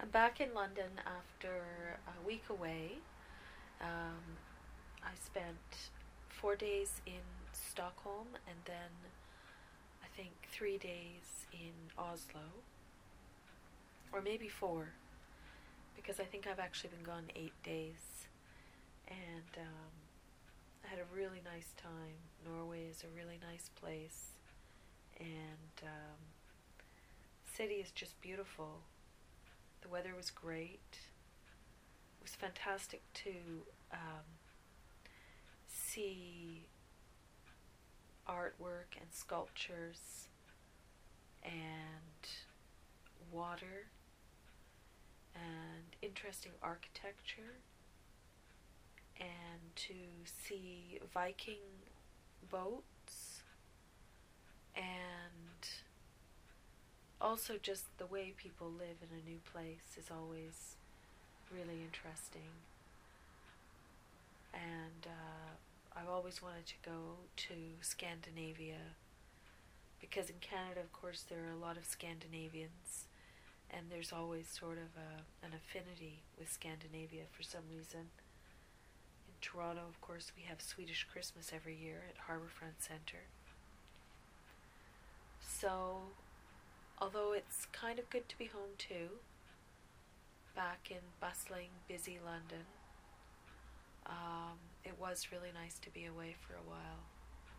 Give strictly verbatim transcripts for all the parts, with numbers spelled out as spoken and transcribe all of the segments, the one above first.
I'm back in London after a week away. Um, I spent four days in Stockholm and then I think three days in Oslo, or maybe four, because I think I've actually been gone eight days. And um, I had a really nice time. Norway is a really nice place, and um, the city is just beautiful. The weather was great. It was fantastic to um, see artwork and sculptures and water and interesting architecture, and to see Viking boats, and also just the way people live in a new place is always really interesting. And uh, I've always wanted to go to Scandinavia because in Canada, of course, there are a lot of Scandinavians, and there's always sort of a, an affinity with Scandinavia for some reason. In Toronto, of course, we have Swedish Christmas every year at Harbourfront Centre. So, although it's kind of good to be home too, back in bustling, busy London, um, it was really nice to be away for a while.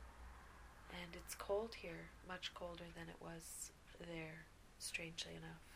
And it's cold here, much colder than it was there, strangely enough.